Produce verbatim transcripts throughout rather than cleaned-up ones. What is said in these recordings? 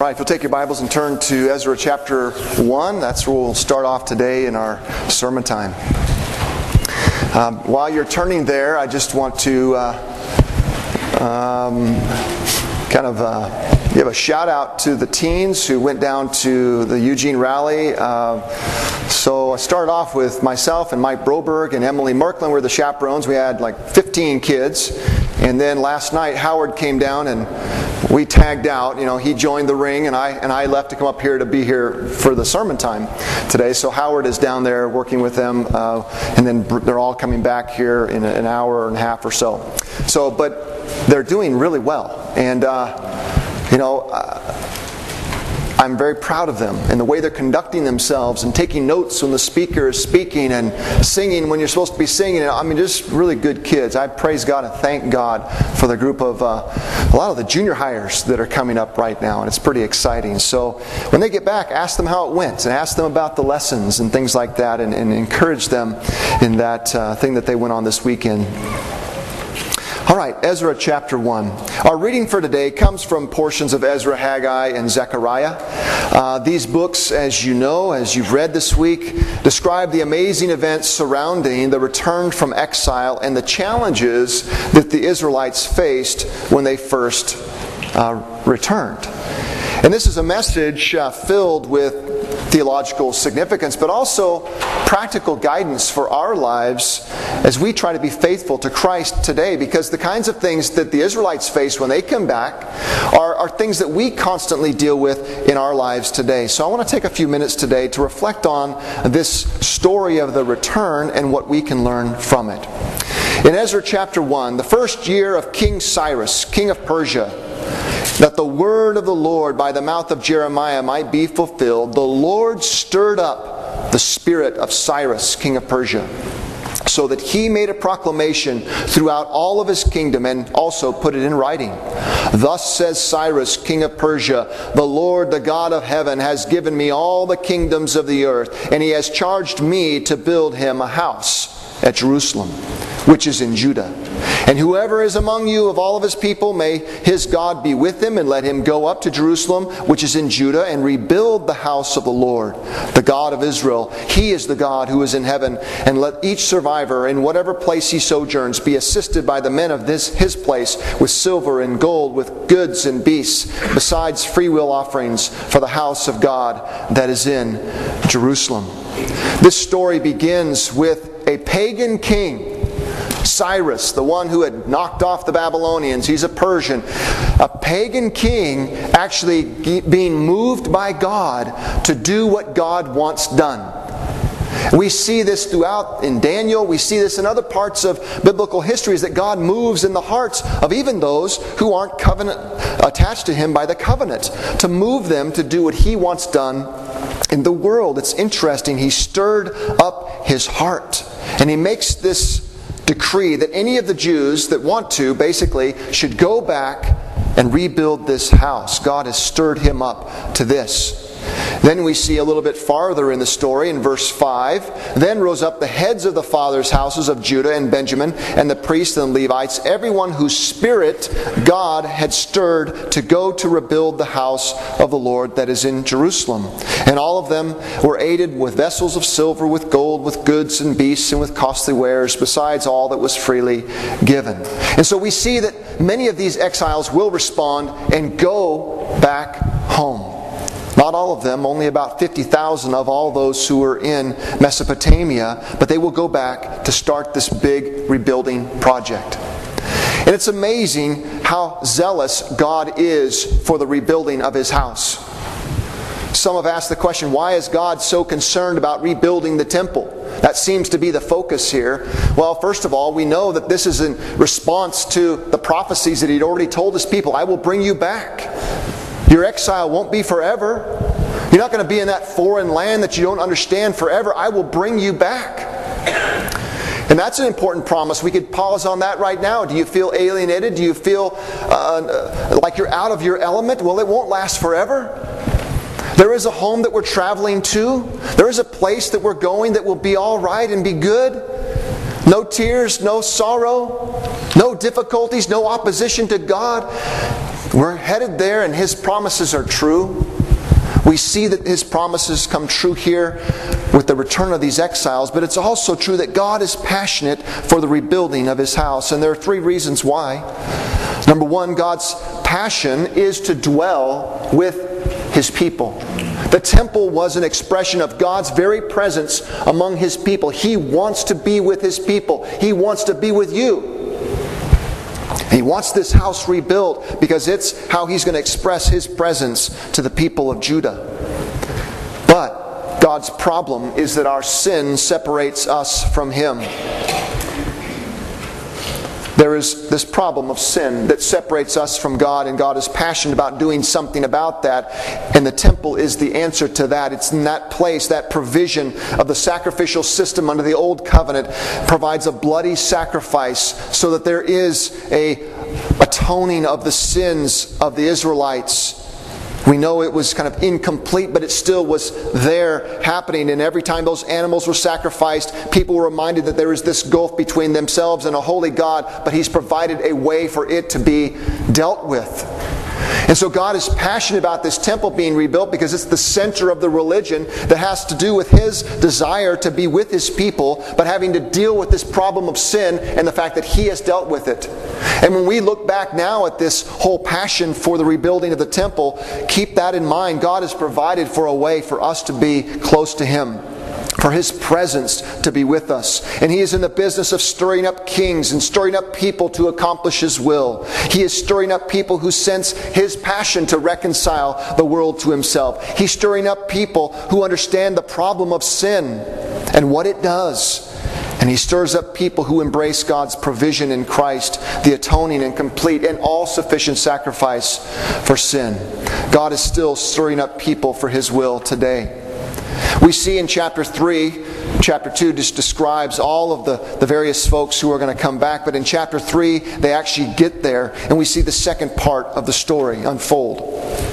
All right, if you'll take your Bibles and turn to Ezra chapter one, that's where we'll start off today in our sermon time. Um, while you're turning there, I just want to uh, um, kind of uh, give a shout out to the teens who went down to the Eugene rally. Uh, so I started off with myself and Mike Broberg and Emily Merklin were the chaperones. We had like fifteen kids. And then last night Howard came down and we tagged out. You know, he joined the ring, and I and I left to come up here to be here for the sermon time today. So Howard is down there working with them, uh, and then they're all coming back here in an hour and a half or so. So, but they're doing really well, and uh, you know. Uh, I'm very proud of them and the way they're conducting themselves and taking notes when the speaker is speaking and singing when you're supposed to be singing. I mean, just really good kids. I praise God and thank God for the group of uh, a lot of the junior hires that are coming up right now, and it's pretty exciting. So when they get back, ask them how it went and ask them about the lessons and things like that, and, and encourage them in that uh, thing that they went on this weekend. All right, Ezra chapter one. Our reading for today comes from portions of Ezra, Haggai, and Zechariah. Uh, these books, as you know, as you've read this week, describe the amazing events surrounding the return from exile and the challenges that the Israelites faced when they first uh, returned. And this is a message uh, filled with theological significance, but also practical guidance for our lives as we try to be faithful to Christ today, because the kinds of things that the Israelites face when they come back are, are things that we constantly deal with in our lives today. So I want to take a few minutes today to reflect on this story of the return and what we can learn from it. In Ezra chapter one, the first year of King Cyrus, king of Persia, that the word of the Lord by the mouth of Jeremiah might be fulfilled, the Lord stirred up the spirit of Cyrus, king of Persia, so that he made a proclamation throughout all of his kingdom and also put it in writing. Thus says Cyrus, king of Persia, the Lord, the God of heaven, has given me all the kingdoms of the earth, and he has charged me to build him a house at Jerusalem, which is in Judah. And whoever is among you of all of his people, may his God be with him, and let him go up to Jerusalem, which is in Judah, and rebuild the house of the Lord, the God of Israel. He is the God who is in heaven. And let each survivor, in whatever place he sojourns, be assisted by the men of this his place with silver and gold, with goods and beasts, besides freewill offerings for the house of God that is in Jerusalem. This story begins with a pagan king, Cyrus, the one who had knocked off the Babylonians. He's a Persian. A pagan king actually being moved by God to do what God wants done. We see this throughout in Daniel. We see this in other parts of biblical histories, that God moves in the hearts of even those who aren't covenant attached to Him by the covenant, to move them to do what He wants done in the world. It's interesting. He stirred up his heart, and he makes this decree that any of the Jews that want to basically should go back and rebuild this house. God has stirred him up to this. Then we see a little bit farther in the story in verse five. Then rose up the heads of the fathers' houses of Judah and Benjamin, and the priests and Levites, everyone whose spirit God had stirred to go to rebuild the house of the Lord that is in Jerusalem. And all of them were aided with vessels of silver, with gold, with goods and beasts, and with costly wares, besides all that was freely given. And so we see that many of these exiles will respond and go back home. Not all of them, only about fifty thousand of all those who were in Mesopotamia, but they will go back to start this big rebuilding project. And it's amazing how zealous God is for the rebuilding of His house. Some have asked the question, why is God so concerned about rebuilding the temple? That seems to be the focus here. Well, first of all, we know that this is in response to the prophecies that He'd already told His people. I will bring you back. Your exile won't be forever. You're not going to be in that foreign land that you don't understand forever. I will bring you back. And that's an important promise. We could pause on that right now. Do you feel alienated? Do you feel uh, like you're out of your element? Well, it won't last forever. There is a home that we're traveling to. There is a place that we're going that will be all right and be good. No tears, no sorrow, no difficulties, no opposition to God. We're headed there, and His promises are true. We see that His promises come true here with the return of these exiles, but it's also true that God is passionate for the rebuilding of His house. And there are three reasons why. Number one, God's passion is to dwell with His people. The temple was an expression of God's very presence among His people. He wants to be with His people. He wants to be with you. He wants this house rebuilt because it's how He's going to express His presence to the people of Judah. But God's problem is that our sin separates us from Him. There is this problem of sin that separates us from God, and God is passionate about doing something about that. And the temple is the answer to that. It's in that place, that provision of the sacrificial system under the Old Covenant provides a bloody sacrifice so that there is a atoning of the sins of the Israelites. We know it was kind of incomplete, but it still was there happening. And every time those animals were sacrificed, people were reminded that there is this gulf between themselves and a holy God, but He's provided a way for it to be dealt with. And so God is passionate about this temple being rebuilt because it's the center of the religion that has to do with His desire to be with His people, but having to deal with this problem of sin and the fact that He has dealt with it. And when we look back now at this whole passion for the rebuilding of the temple, keep that in mind. God has provided for a way for us to be close to Him, for His presence to be with us. And He is in the business of stirring up kings and stirring up people to accomplish His will. He is stirring up people who sense His passion to reconcile the world to Himself. He's stirring up people who understand the problem of sin and what it does. And He stirs up people who embrace God's provision in Christ, the atoning and complete and all-sufficient sacrifice for sin. God is still stirring up people for His will today. We see in chapter three, chapter two just describes all of the, the various folks who are going to come back. But in chapter three, they actually get there, and we see the second part of the story unfold.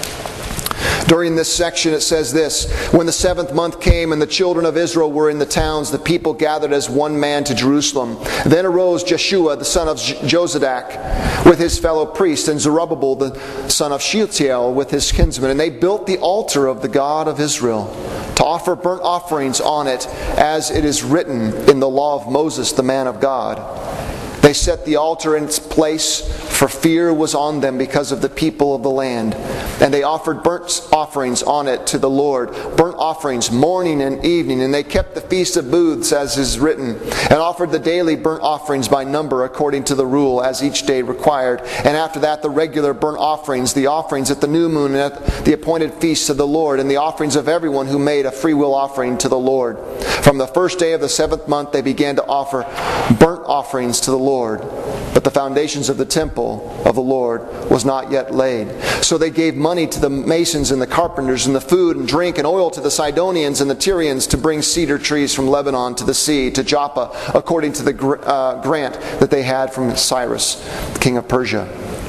During this section it says this: When the seventh month came and the children of Israel were in the towns, the people gathered as one man to Jerusalem. Then arose Jeshua the son of Jozadak with his fellow priests, and Zerubbabel the son of Shealtiel with his kinsmen. And they built the altar of the God of Israel to offer burnt offerings on it, as it is written in the law of Moses the man of God. They set the altar in its place, for fear was on them because of the people of the land. And they offered burnt offerings on it to the Lord, burnt offerings morning and evening. And they kept the Feast of Booths, as is written, and offered the daily burnt offerings by number according to the rule, as each day required. And after that the regular burnt offerings, the offerings at the new moon and at the appointed feasts of the Lord, and the offerings of everyone who made a freewill offering to the Lord. From the first day of the seventh month they began to offer burnt offerings to the Lord. But the foundations of the temple of the Lord was not yet laid. So they gave money to the masons and the carpenters, and the food and drink and oil to the Sidonians and the Tyrians, to bring cedar trees from Lebanon to the sea, to Joppa, according to the uh, grant that they had from Cyrus, king of Persia.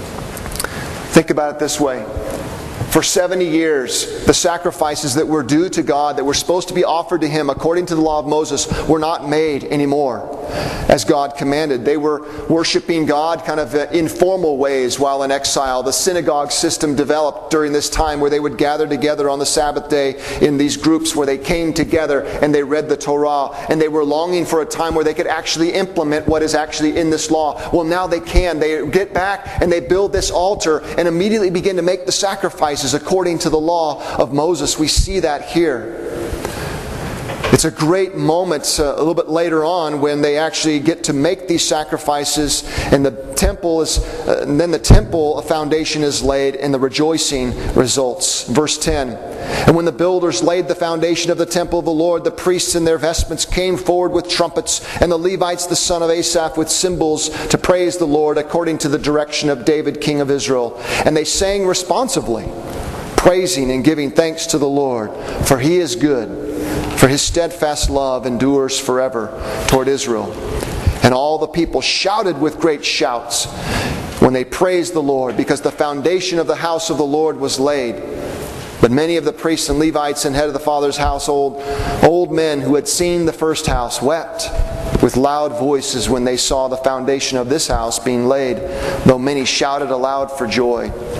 Think about it this way. For seventy years, the sacrifices that were due to God, that were supposed to be offered to Him according to the law of Moses, were not made anymore as God commanded. They were worshiping God kind of informal ways while in exile. The synagogue system developed during this time, where they would gather together on the Sabbath day in these groups where they came together and they read the Torah. And they were longing for a time where they could actually implement what is actually in this law. Well, now they can. They get back and they build this altar and immediately begin to make the sacrifices according to the law of Moses. We see that here. It's a great moment uh, a little bit later on when they actually get to make these sacrifices, and the temple is, uh, and then the temple foundation is laid, and the rejoicing results. Verse ten. And when the builders laid the foundation of the temple of the Lord, the priests in their vestments came forward with trumpets, and the Levites the son of Asaph with cymbals, to praise the Lord according to the direction of David king of Israel. And they sang responsively, praising and giving thanks to the Lord, for He is good, for His steadfast love endures forever toward Israel. And all the people shouted with great shouts when they praised the Lord, because the foundation of the house of the Lord was laid. But many of the priests and Levites and head of the father's household, old men who had seen the first house, wept with loud voices when they saw the foundation of this house being laid, though many shouted aloud for joy.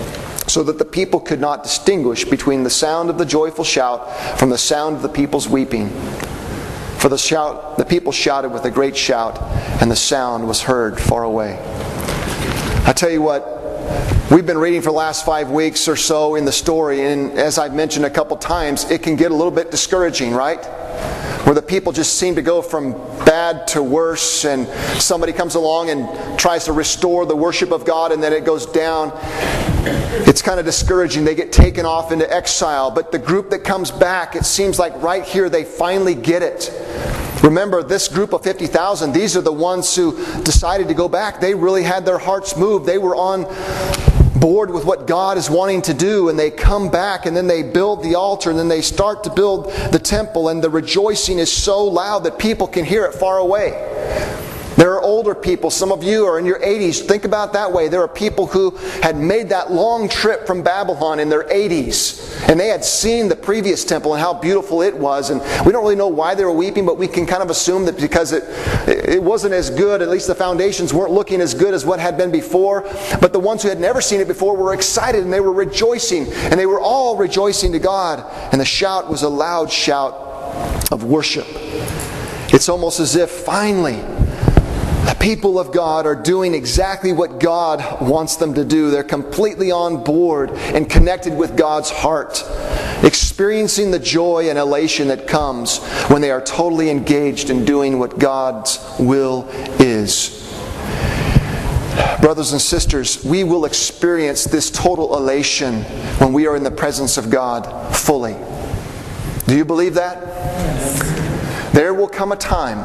so that the people could not distinguish between the sound of the joyful shout from the sound of the people's weeping. For the shout, the people shouted with a great shout, and the sound was heard far away. I tell you what, we've been reading for the last five weeks or so in the story, and as I've mentioned a couple times, it can get a little bit discouraging, right? Where the people just seem to go from bad to worse, and somebody comes along and tries to restore the worship of God, and then it goes down. It's kind of discouraging. They get taken off into exile. But the group that comes back, it seems like right here they finally get it. Remember, this group of fifty thousand, these are the ones who decided to go back. They really had their hearts moved. They were on board with what God is wanting to do, and they come back, and then they build the altar, and then they start to build the temple, and the rejoicing is so loud that people can hear it far away. There are older people, some of you are in your eighties. Think about it that way. There are people who had made that long trip from Babylon in their eighties, and they had seen the previous temple and how beautiful it was. And we don't really know why they were weeping, but we can kind of assume that because it, it wasn't as good, at least the foundations weren't looking as good as what had been before. But the ones who had never seen it before were excited, and they were rejoicing, and they were all rejoicing to God. And the shout was a loud shout of worship. It's almost as if finally the people of God are doing exactly what God wants them to do. They're completely on board and connected with God's heart, experiencing the joy and elation that comes when they are totally engaged in doing what God's will is. Brothers and sisters, we will experience this total elation when we are in the presence of God fully. Do you believe that? Yes. There will come a time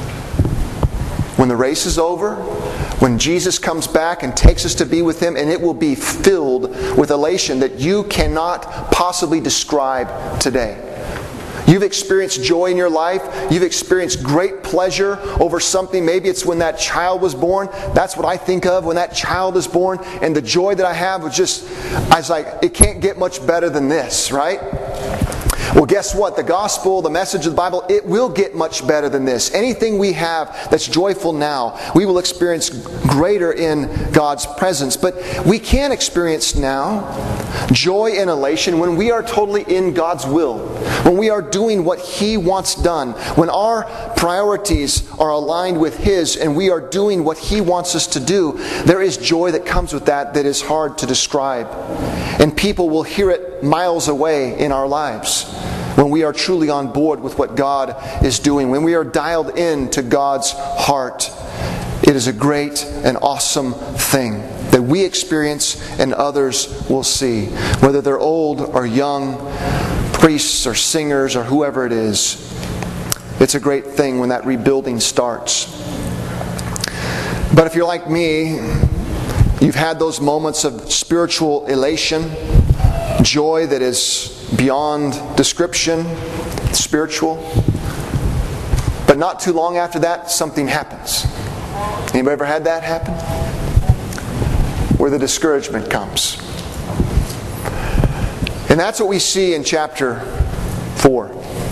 when the race is over, when Jesus comes back and takes us to be with Him, and it will be filled with elation that you cannot possibly describe today. You've experienced joy in your life. You've experienced great pleasure over something. Maybe it's when that child was born. That's what I think of when that child is born. And the joy that I have was just, I was like, it can't get much better than this, right? Well, guess what? The gospel, the message of the Bible, it will get much better than this. Anything we have that's joyful now, we will experience greater in God's presence. But we can experience now joy and elation when we are totally in God's will, when we are doing what He wants done, when our priorities are aligned with His and we are doing what He wants us to do. There is joy that comes with that that is hard to describe. And people will hear it miles away in our lives when we are truly on board with what God is doing, when we are dialed in to God's heart. It is a great and awesome thing that we experience and others will see, whether they're old or young, priests or singers or whoever it is. It's a great thing when that rebuilding starts. But if you're like me, you've had those moments of spiritual elation, joy that is beyond description, spiritual. But not too long after that, something happens. Anybody ever had that happen? Where the discouragement comes. And that's what we see in chapter four.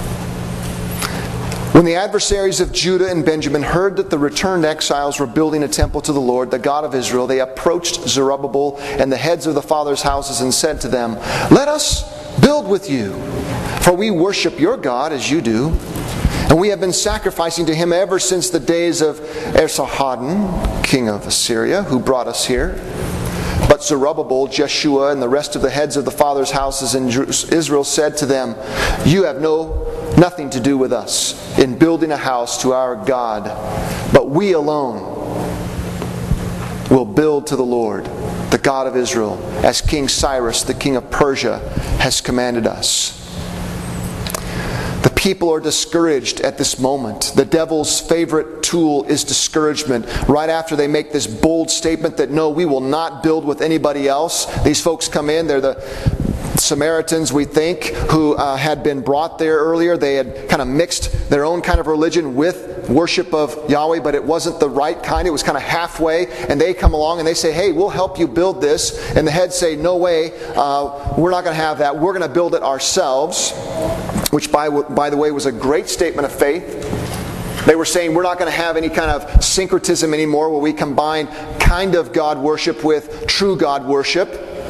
When the adversaries of Judah and Benjamin heard that the returned exiles were building a temple to the Lord, the God of Israel, they approached Zerubbabel and the heads of the fathers' houses and said to them, "Let us build with you, for we worship your God as you do, and we have been sacrificing to Him ever since the days of Esarhaddon, king of Assyria, who brought us here." But Zerubbabel, Jeshua, and the rest of the heads of the fathers' houses in Israel said to them, "You have no nothing to do with us in building a house to our God, but we alone will build to the Lord, the God of Israel, as King Cyrus, the king of Persia, has commanded us." The people are discouraged at this moment. The devil's favorite tool is discouragement. Right after they make this bold statement that no, we will not build with anybody else. These folks come in, they're the Samaritans, we think, who uh, had been brought there earlier. They had kind of mixed their own kind of religion with worship of Yahweh, but it wasn't the right kind. It was kind of halfway. And they come along and they say, "Hey, we'll help you build this." And the heads say, "No way, uh, we're not going to have that. We're going to build it ourselves." Which, by, by the way, was a great statement of faith. They were saying, we're not going to have any kind of syncretism anymore where we combine kind of God worship with true God worship.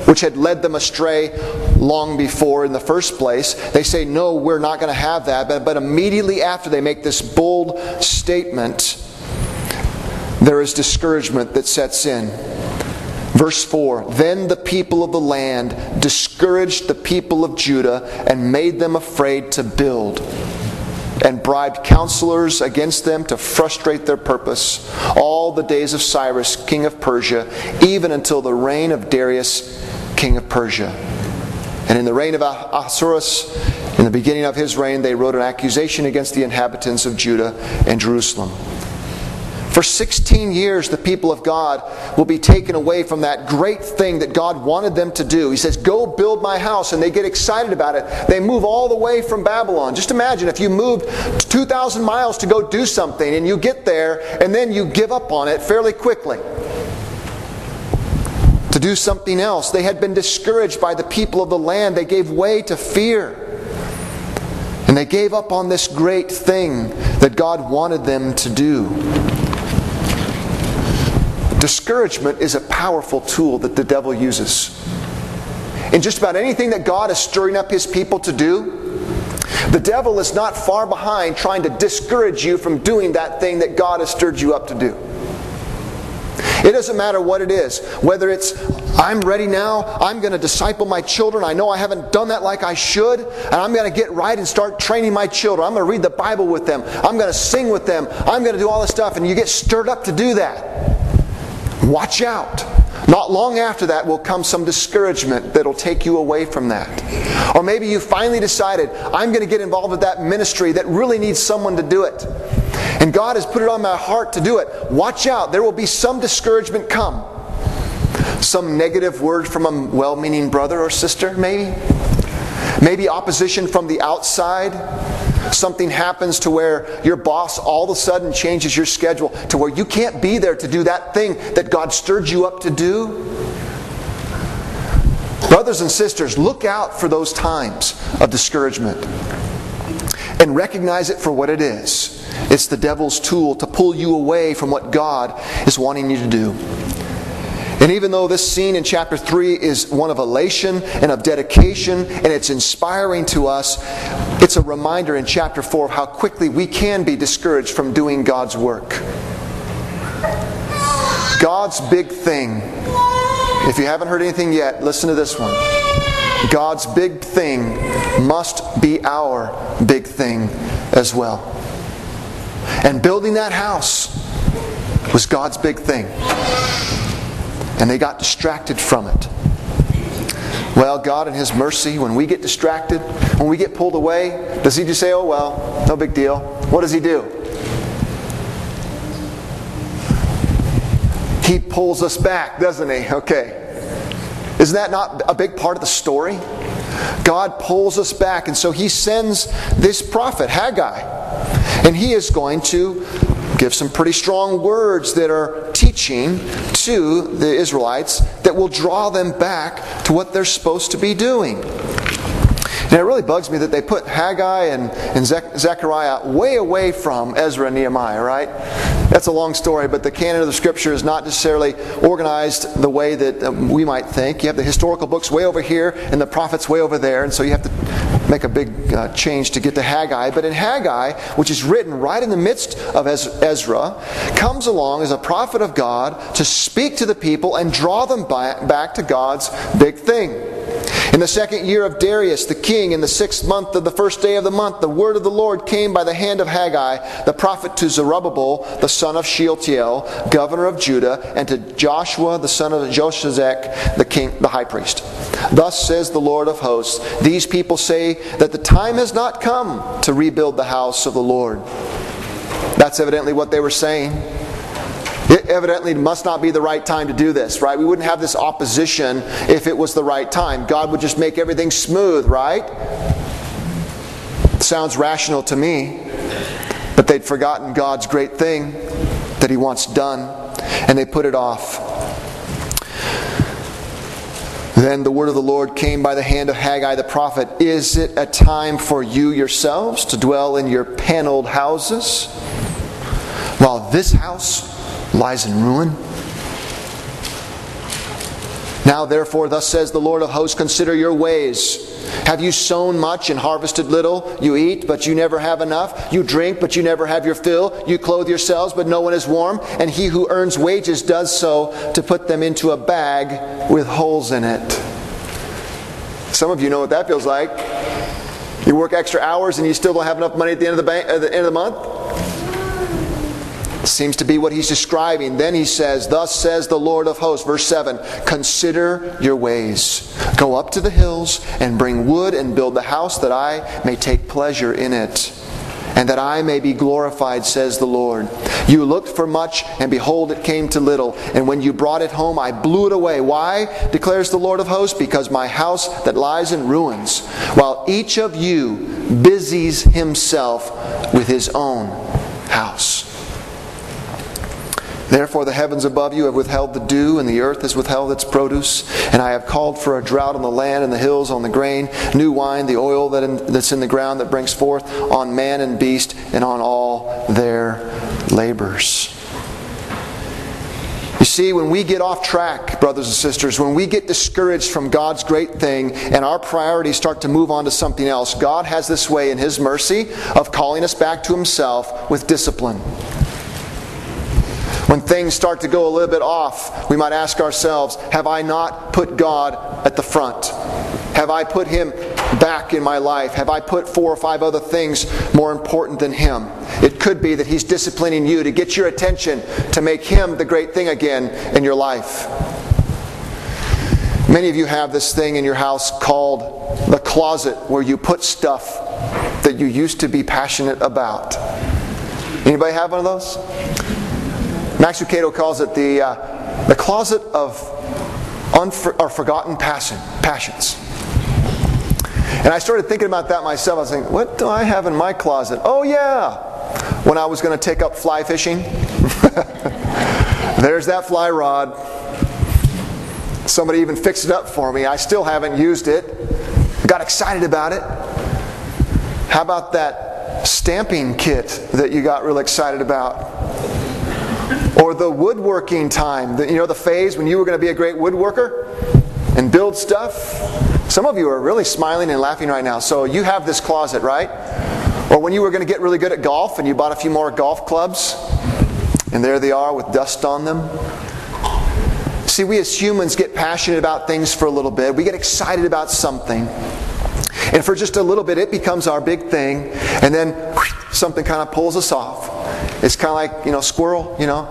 which had led them astray long before in the first place. They say, no, we're not going to have that. But, but immediately after they make this bold statement, there is discouragement that sets in. Verse four, then the people of the land discouraged the people of Judah and made them afraid to build, and bribed counselors against them to frustrate their purpose all the days of Cyrus, king of Persia, even until the reign of Darius, king of Persia. And in the reign of Ahasuerus, in the beginning of his reign, they wrote an accusation against the inhabitants of Judah and Jerusalem. For sixteen years, the people of God will be taken away from that great thing that God wanted them to do. He says, go build my house, and they get excited about it. They move all the way from Babylon. Just imagine if you moved two thousand miles to go do something, and you get there, and then you give up on it fairly quickly to do something else. They had been discouraged by the people of the land. They gave way to fear. And they gave up on this great thing that God wanted them to do. Discouragement is a powerful tool that the devil uses. In just about anything that God is stirring up His people to do, the devil is not far behind trying to discourage you from doing that thing that God has stirred you up to do. It doesn't matter what it is. Whether it's, I'm ready now, I'm going to disciple my children, I know I haven't done that like I should, and I'm going to get right and start training my children. I'm going to read the Bible with them. I'm going to sing with them. I'm going to do all this stuff. And you get stirred up to do that. Watch out. Not long after that will come some discouragement that'll take you away from that. Or maybe you finally decided, I'm going to get involved with that ministry that really needs someone to do it. And God has put it on my heart to do it. Watch out. There will be some discouragement come. Some negative word from a well-meaning brother or sister, maybe. Maybe opposition from the outside. Something happens to where your boss all of a sudden changes your schedule to where you can't be there to do that thing that God stirred you up to do. Brothers and sisters, look out for those times of discouragement and recognize it for what it is. It's the devil's tool to pull you away from what God is wanting you to do. And even though this scene in chapter three is one of elation and of dedication, and it's inspiring to us, it's a reminder in chapter four of how quickly we can be discouraged from doing God's work. God's big thing. If you haven't heard anything yet, listen to this one. God's big thing must be our big thing as well. And building that house was God's big thing. And they got distracted from it. Well, God in His mercy, when we get distracted, when we get pulled away, does He just say, oh well, no big deal? What does He do? He pulls us back, doesn't He? Okay. Isn't that not a big part of the story? God pulls us back, and so He sends this prophet, Haggai. And he is going to give some pretty strong words that are teaching to the Israelites that will draw them back to what they're supposed to be doing. And it really bugs me that they put Haggai and, and Zechariah way away from Ezra and Nehemiah, right? That's a long story, but the canon of the Scripture is not necessarily organized the way that um, we might think. You have the historical books way over here and the prophets way over there, and so you have to make a big uh, change to get to Haggai. But in Haggai, which is written right in the midst of Ezra, comes along as a prophet of God to speak to the people and draw them back to God's big thing. In the second year of Darius the king, in the sixth month of the first day of the month, the word of the Lord came by the hand of Haggai, the prophet, to Zerubbabel, the son of Shealtiel, governor of Judah, and to Joshua, the son of Joshazek, the king, the high priest. Thus says the Lord of hosts, these people say that the time has not come to rebuild the house of the Lord. That's evidently what they were saying. It evidently must not be the right time to do this, right? We wouldn't have this opposition if it was the right time. God would just make everything smooth, right? Sounds rational to me. But they'd forgotten God's great thing that He wants done, and they put it off. Then the word of the Lord came by the hand of Haggai the prophet. Is it a time for you yourselves to dwell in your paneled houses, while this house lies in ruin? Now therefore, thus says the Lord of hosts, consider your ways. Have you sown much and harvested little? You eat, but you never have enough. You drink, but you never have your fill. You clothe yourselves, but no one is warm. And he who earns wages does so to put them into a bag with holes in it. Some of you know what that feels like. You work extra hours and you still don't have enough money at the end of the, bank, at the, end of the month. Seems to be what he's describing. Then he says, thus says the Lord of hosts, verse seven, consider your ways. Go up to the hills and bring wood and build the house that I may take pleasure in it, and that I may be glorified, says the Lord. You looked for much, and behold, it came to little. And when you brought it home, I blew it away. Why, declares the Lord of hosts? Because my house that lies in ruins, while each of you busies himself with his own house. Therefore the heavens above you have withheld the dew, and the earth has withheld its produce. And I have called for a drought on the land and the hills on the grain, new wine, the oil that in, that's in the ground that brings forth, on man and beast, and on all their labors. You see, when we get off track, brothers and sisters, when we get discouraged from God's great thing and our priorities start to move on to something else, God has this way in His mercy of calling us back to Himself with discipline. When things start to go a little bit off, we might ask ourselves, have I not put God at the front? Have I put Him back in my life? Have I put four or five other things more important than Him? It could be that He's disciplining you to get your attention, to make Him the great thing again in your life. Many of you have this thing in your house called the closet, where you put stuff that you used to be passionate about. Anybody have one of those? Max Lucado calls it the uh, the closet of unfor- or forgotten passion, passions. And I started thinking about that myself. I was thinking, what do I have in my closet? Oh yeah, when I was going to take up fly fishing. There's that fly rod. Somebody even fixed it up for me. I still haven't used it. Got excited about it. How about that stamping kit that you got real excited about? Or the woodworking time, the, you know, the phase when you were going to be a great woodworker and build stuff. Some of you are really smiling and laughing right now. So you have this closet, right? Or when you were going to get really good at golf and you bought a few more golf clubs, and there they are with dust on them. See, we as humans get passionate about things for a little bit. We get excited about something. And for just a little bit, it becomes our big thing. And then whoosh, something kind of pulls us off. It's kind of like, you know, squirrel, you know.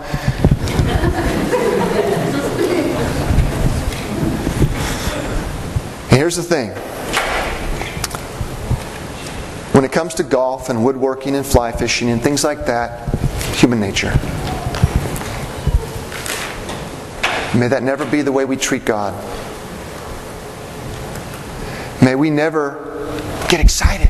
And here's the thing. When it comes to golf and woodworking and fly fishing and things like that, human nature. May that never be the way we treat God. May we never get excited.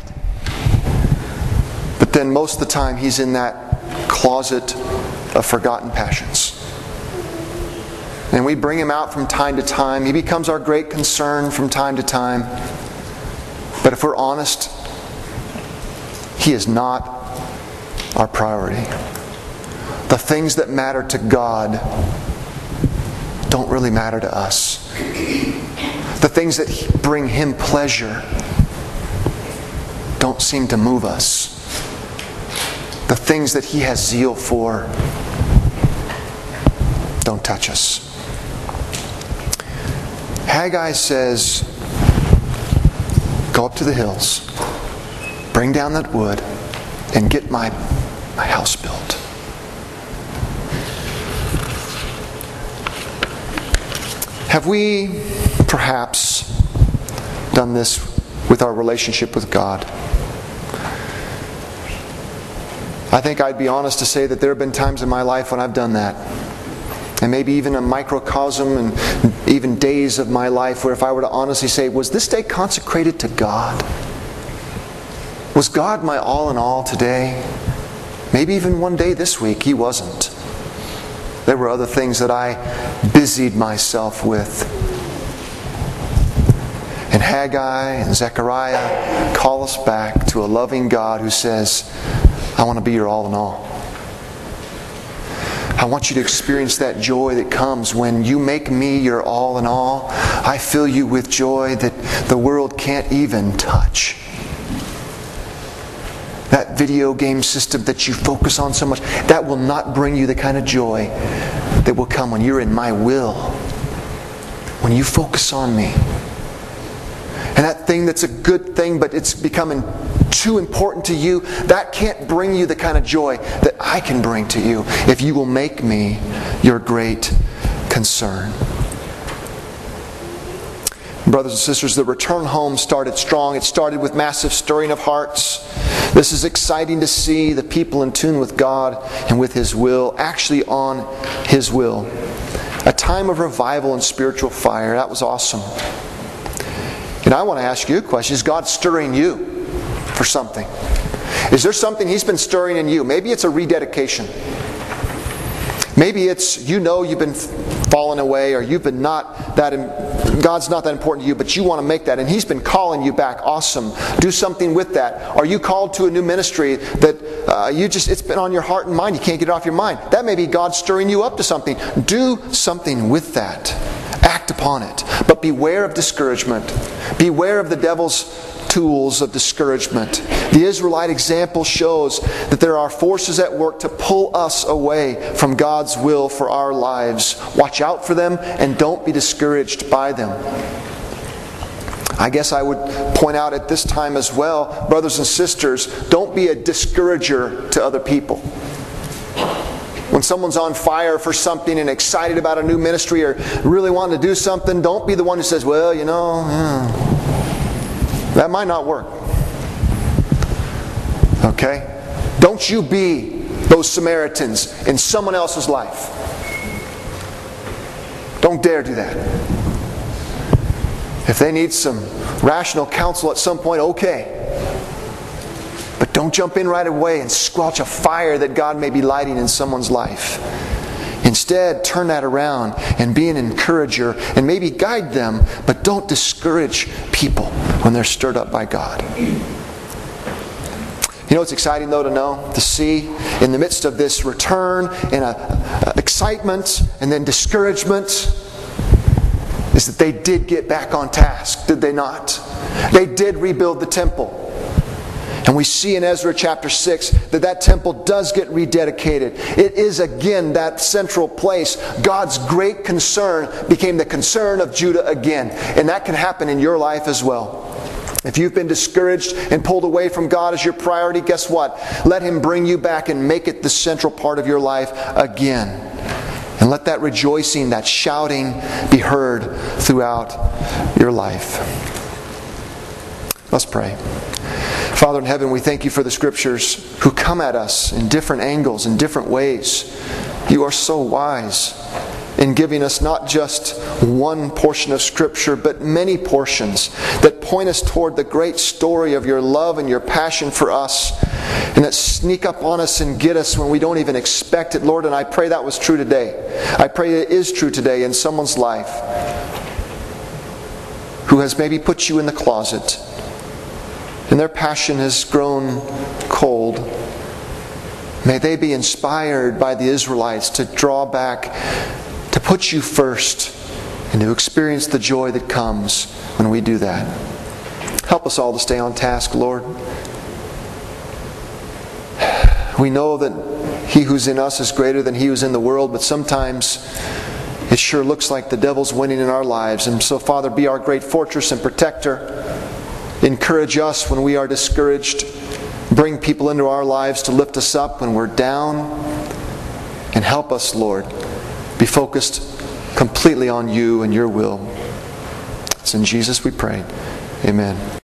But then most of the time He's in that closet of forgotten passions. And we bring Him out from time to time. He becomes our great concern from time to time. But if we're honest, He is not our priority. The things that matter to God don't really matter to us. The things that bring Him pleasure don't seem to move us. The things that He has zeal for don't touch us. Haggai says, go up to the hills, bring down that wood, and get my, my house built. Have we perhaps done this with our relationship with God? I think I'd be honest to say that there have been times in my life when I've done that. And maybe even a microcosm and even days of my life where if I were to honestly say, was this day consecrated to God? Was God my all in all today? Maybe even one day this week He wasn't. There were other things that I busied myself with. And Haggai and Zechariah call us back to a loving God who says, I want to be your all in all. I want you to experience that joy that comes when you make me your all in all. I fill you with joy that the world can't even touch. That video game system that you focus on so much, that will not bring you the kind of joy that will come when you're in my will. When you focus on me. And that thing that's a good thing, but it's becoming too important to you, that can't bring you the kind of joy that I can bring to you if you will make me your great concern. Brothers and sisters, the return home started strong. It started with massive stirring of hearts. This is exciting to see the people in tune with God and with His will, actually on His will. A time of revival and spiritual fire. That was awesome. And I want to ask you a question. Is God stirring you for something? Is there something He's been stirring in you? Maybe it's a rededication. Maybe it's, you know, you've been falling away, or you've been not that, God's not that important to you, but you want to make that, and He's been calling you back. Awesome. Do something with that. Are you called to a new ministry that uh, you just, it's been on your heart and mind, you can't get it off your mind? That may be God stirring you up to something. Do something with that. Act upon it. But beware of discouragement. Beware of the devil's tools of discouragement. The Israelite example shows that there are forces at work to pull us away from God's will for our lives. Watch out for them and don't be discouraged by them. I guess I would point out at this time as well, brothers and sisters, don't be a discourager to other people. When someone's on fire for something and excited about a new ministry or really wanting to do something, don't be the one who says, well, you know, yeah, that might not work. Okay? Don't you be those Samaritans in someone else's life. Don't dare do that. If they need some rational counsel at some point, okay. But don't jump in right away and squelch a fire that God may be lighting in someone's life. Instead, turn that around and be an encourager and maybe guide them, but don't discourage people when they're stirred up by God. You know what's exciting though to know? To see in the midst of this return and a, a excitement and then discouragement is that they did get back on task, did they not? They did rebuild the temple. And we see in Ezra chapter six that that temple does get rededicated. It is again that central place. God's great concern became the concern of Judah again. And that can happen in your life as well. If you've been discouraged and pulled away from God as your priority, guess what? Let Him bring you back and make it the central part of your life again. And let that rejoicing, that shouting be heard throughout your life. Let's pray. Father in heaven, we thank You for the Scriptures who come at us in different angles, in different ways. You are so wise in giving us not just one portion of Scripture, but many portions that point us toward the great story of Your love and Your passion for us, and that sneak up on us and get us when we don't even expect it, Lord. And I pray that was true today. I pray it is true today in someone's life who has maybe put You in the closet, and their passion has grown cold. May they be inspired by the Israelites to draw back, to put You first, and to experience the joy that comes when we do that. Help us all to stay on task, Lord. We know that He who's in us is greater than he who's in the world, but sometimes it sure looks like the devil's winning in our lives. And so, Father, be our great fortress and protector. Encourage us when we are discouraged. Bring people into our lives to lift us up when we're down. And help us, Lord, be focused completely on You and Your will. It's in Jesus we pray. Amen.